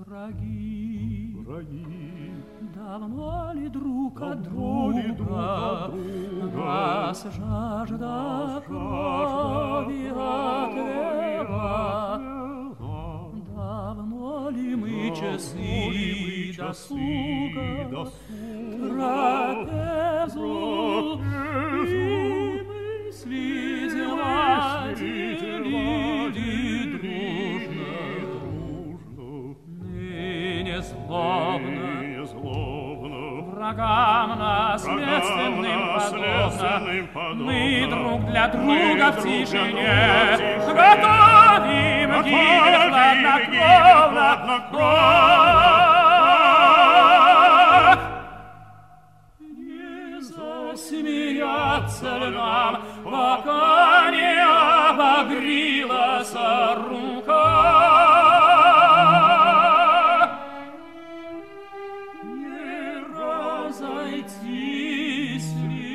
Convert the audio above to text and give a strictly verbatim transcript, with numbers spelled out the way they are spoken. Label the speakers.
Speaker 1: Враги,
Speaker 2: враги,
Speaker 1: давно ли друг от
Speaker 2: давно ли друг
Speaker 1: друга
Speaker 2: от друга
Speaker 1: нас жажда крови отвела? Давно ли мы часы досуга, трапезу и мысли делили дружно, ныне злобно, врагам наследственным подобно, мы друг для друга в тишине готовим гибель хладнокровно. Не засмеяться ли нам, пока не обогрелась рука? Не разойтись ли